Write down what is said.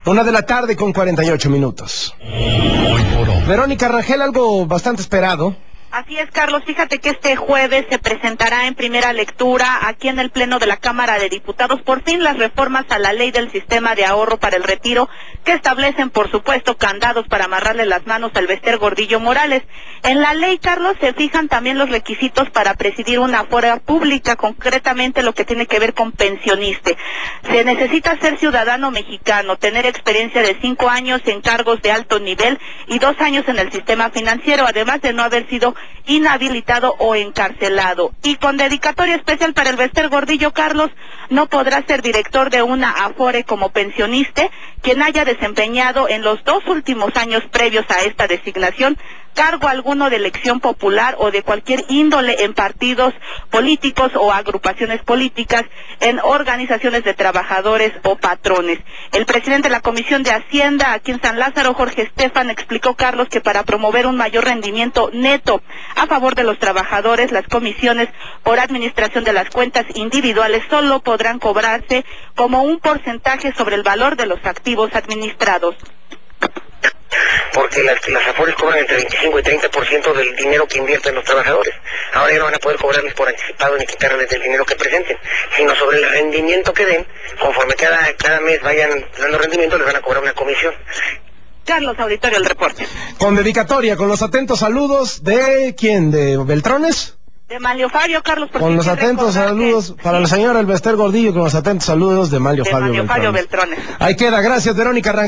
1:48 p.m. Hoy por hoy. Verónica Rangel, algo bastante esperado. Así es, Carlos. Fíjate que este jueves se presentará en primera lectura aquí en el Pleno de la Cámara de Diputados por fin las reformas a la ley del sistema de ahorro para el retiro que establecen, por supuesto, candados para amarrarle las manos al Bester Gordillo Morales. En la ley, Carlos, se fijan también los requisitos para presidir una afore pública, concretamente lo que tiene que ver con pensionista. Se necesita ser ciudadano mexicano, tener experiencia de 5 años en cargos de alto nivel y 2 años en el sistema financiero, además de no haber sido inhabilitado o encarcelado. Y con dedicatoria especial para el Bester Gordillo, Carlos, no podrá ser director de una afore como pensionista quien haya desempeñado en los 2 últimos años previos a esta designación cargo alguno de elección popular o de cualquier índole en partidos políticos o agrupaciones políticas, en organizaciones de trabajadores o patrones. El presidente de la Comisión de Hacienda aquí en San Lázaro, Jorge Estefan, explicó, Carlos, que para promover un mayor rendimiento neto a favor de los trabajadores, las comisiones por administración de las cuentas individuales solo podrán cobrarse como un porcentaje sobre el valor de los activos administrados. Porque las afores cobran entre 25 y 30% del dinero que invierten los trabajadores. Ahora ya no van a poder cobrarles por anticipado ni quitarles del dinero que presenten, sino sobre el rendimiento que den, conforme cada mes vayan dando rendimiento, les van a cobrar una comisión. Carlos, auditorio, el reporte. Con dedicatoria, con los atentos saludos de ¿quién? ¿De Beltrones? De Manlio Fabio, Carlos. Con los atentos saludos para el señor El Bester Gordillo, con los atentos saludos de Manlio Fabio Beltrones. Ahí queda, gracias Verónica Rangel.